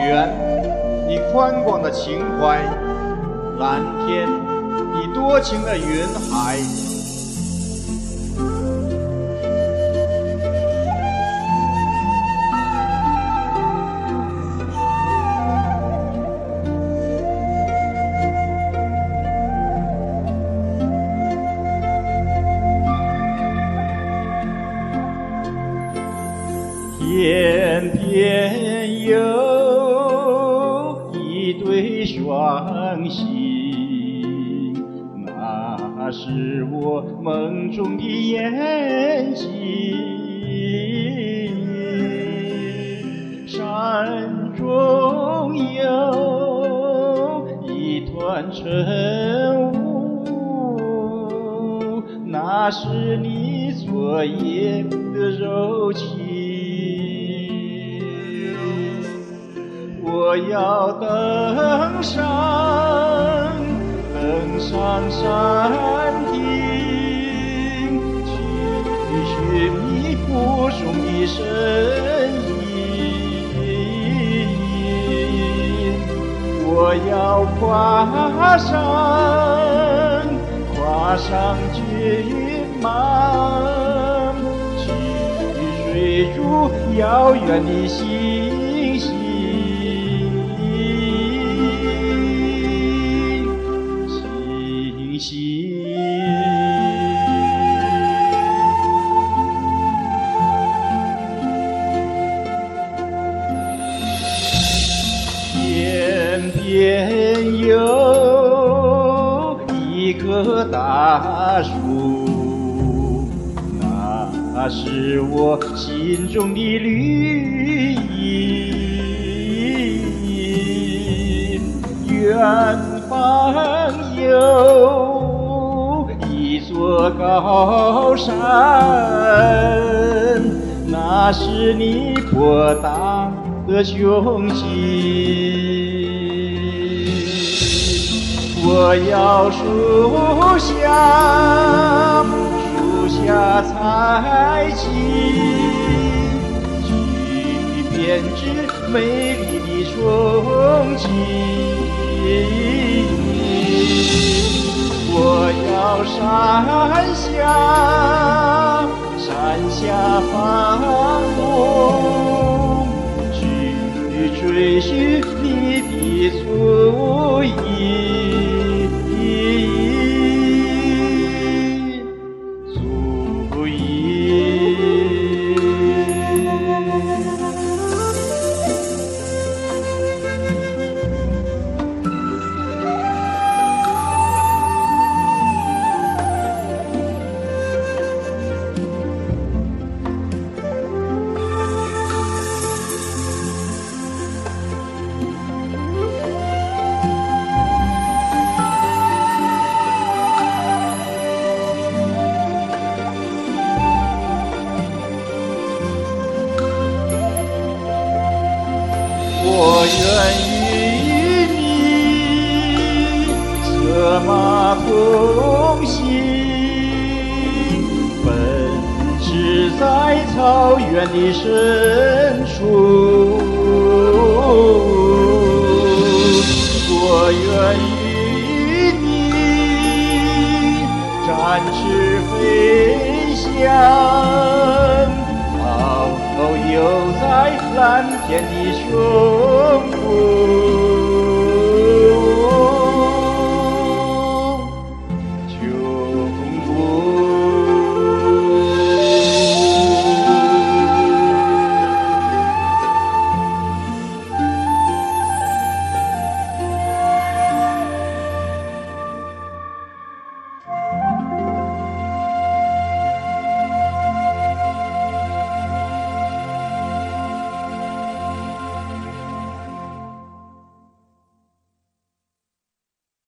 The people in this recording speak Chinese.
原，你宽广的情怀；蓝天，你多情的云海。天边有一对双星，那是我梦中的眼睛。山中有一团晨雾，那是你昨夜的柔情。我要登上山顶，去寻觅雾中的身影。我要跨上骏马，去追逐遥远的星星。天边有一棵大树，那是我心中的绿荫。远方有一座高山，那是你博大的胸襟。我要树下采集，去编织美丽的憧憬。我要山下放牧，去追寻你的足印。我愿与你策马同行，奔驰在草原的深处。我愿与你展翅飞翔，遨游在蓝天的胸脯。